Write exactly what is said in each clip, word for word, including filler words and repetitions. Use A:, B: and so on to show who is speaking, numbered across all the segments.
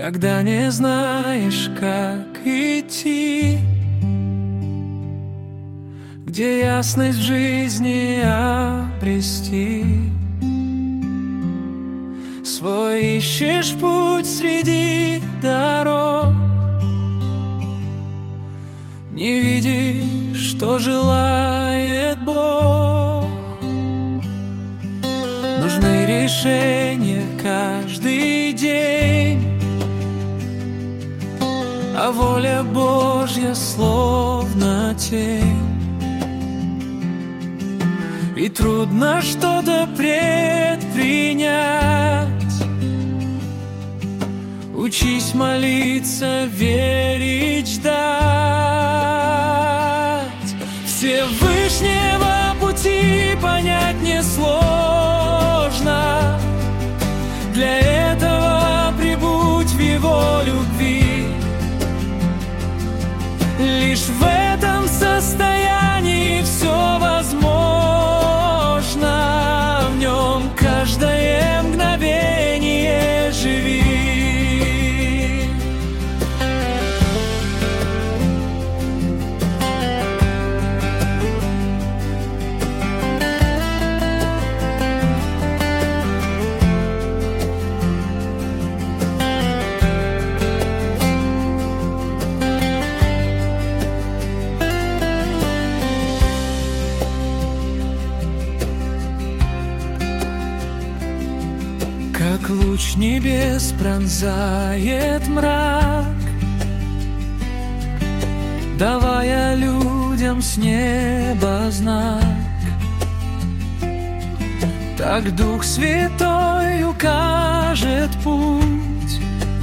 A: когда не знаешь, как идти, где ясность в жизни обрести. Свой ищешь путь среди дорог, не видишь, что желает Бог. Нужны решения каждый день, а воля Божья словно тень. И трудно что-то предпринять. Учись молиться, верить, ждать. Всевышнего пути понять несложно. Для этого прибудь в Его любви. Лишь в этом состоянии все возможно. В нем каждое мгновение живи. Как луч небес пронзает мрак, давая людям с неба знак, так Дух Святой укажет путь,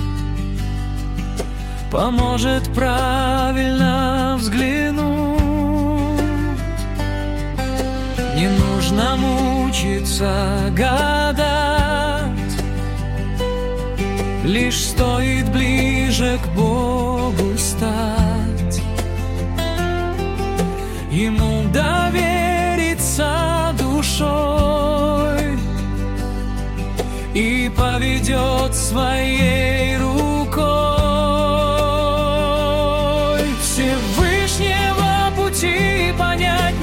A: поможет правильно взглянуть. Не нужно мучиться, гадать, лишь стоит ближе к Богу стать, Ему довериться душой и поведет своей рукой. Всевышнего пути понять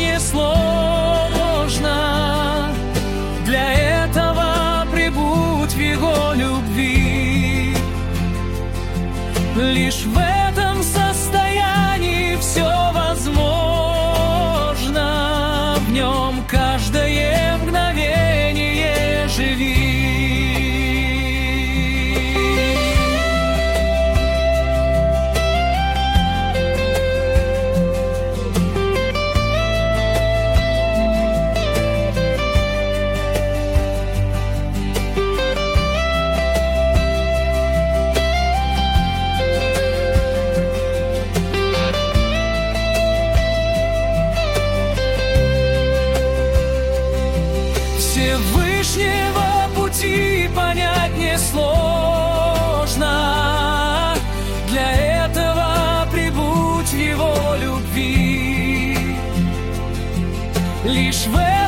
A: несложно. Для этого прибудь в Его любви. Лишь в этом состоянии все возможно. В нем каждое мгновение живи. Всевышнего пути понять несложно. Для этого прибудь в Его любви. Лишь в